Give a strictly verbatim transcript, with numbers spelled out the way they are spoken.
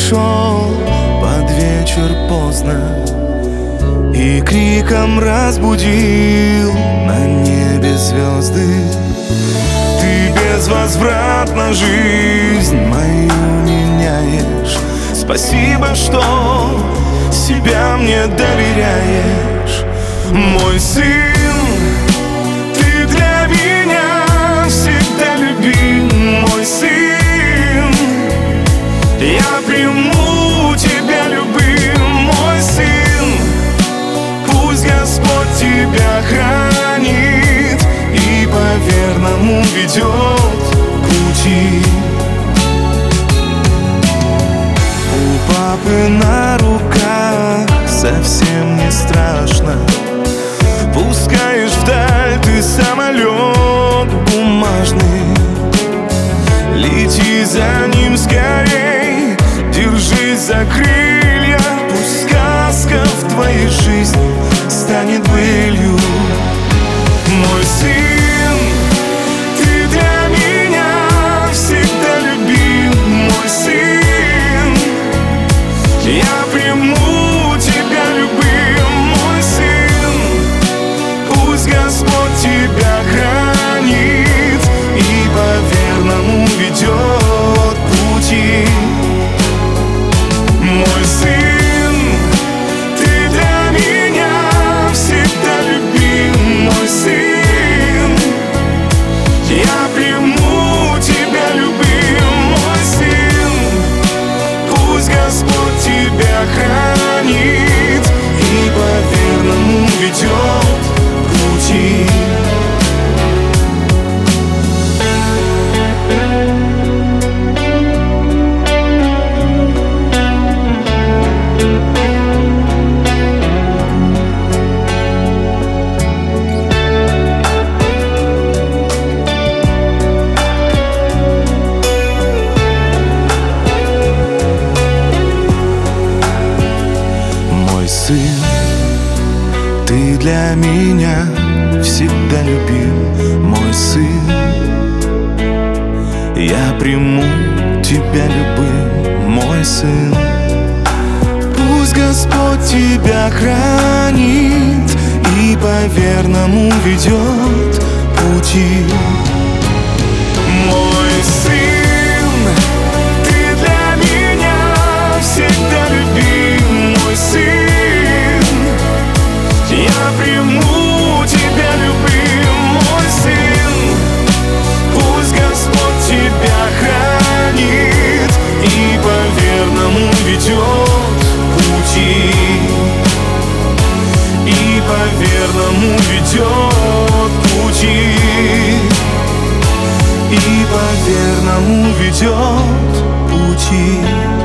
пришел под вечер поздно и криком разбудил на небе звезды. Ты безвозвратно жизнь мою меняешь. Спасибо, что себя мне доверяешь. Мой сын, ты для меня всегда любим. Мой сын, я приму тебя любым. Мой сын, пусть Господь тебя хранит и по-верному ведет пути. У папы на руках совсем не страшно. Пускаешь вдаль ты самолет бумажный. Лети за ним скорей, держись за крылья. Пусть сказка в твоей жизни станет былью. Мой сын, ты для меня всегда любим. Мой сын, я приму тебя любым. Мой сын, пусть Господь тебя хранит и по-верному ведет пути. Мой сын, ты для меня всегда любим. Мой сын, я приму тебя любым. Мой сын, пусть Господь тебя хранит и по-верному ведет пути. Сын, ты для меня всегда любим. Мой сын, я приму тебя любым. Мой сын, пусть Господь тебя хранит и по-верному ведет пути. Мой сын, ты для меня всегда любим. Мой сын, я приму тебя любым. Мой сын, пусть Господь тебя хранит и по-верному ведет пути. И по-верному ведет пути. И по-верному ведет пути.